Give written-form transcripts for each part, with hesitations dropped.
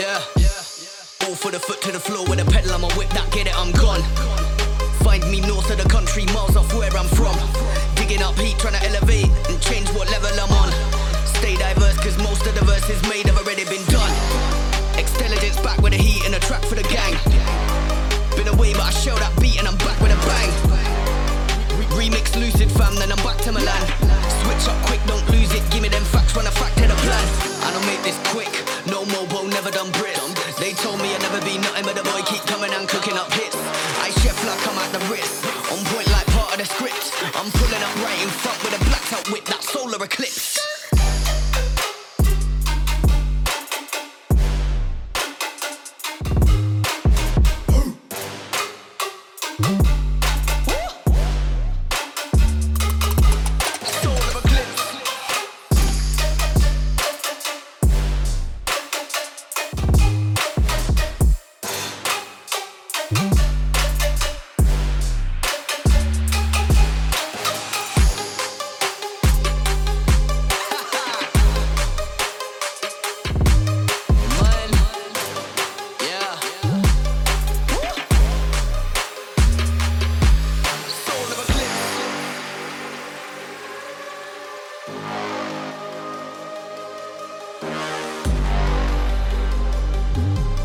Yeah. All for the foot to the floor with a pedal, I'ma whip that, get it, I'm gone. Find me north of the country, miles off where I'm from. Digging up heat, trying to elevate and change what level I'm on. Stay diverse, cause most of the verses made have already been done. Extelligence back with the heat and a track for the gang. Been away but I show that beat and I'm back with a bang. Remix Lucid fam, then I'm back to Milan. Switch up quick, don't lose it, give me them facts, run a fact to the plan. And I'll make this quick, no mobo, never done Brit. They told me I'd never be nothing but the boy keep coming and cooking up hits. I chef like I'm at the wrist, on point like part of the script. I'm pulling up right in front with a blacked out whip, that solar eclipse.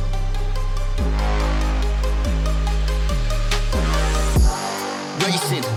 Racing,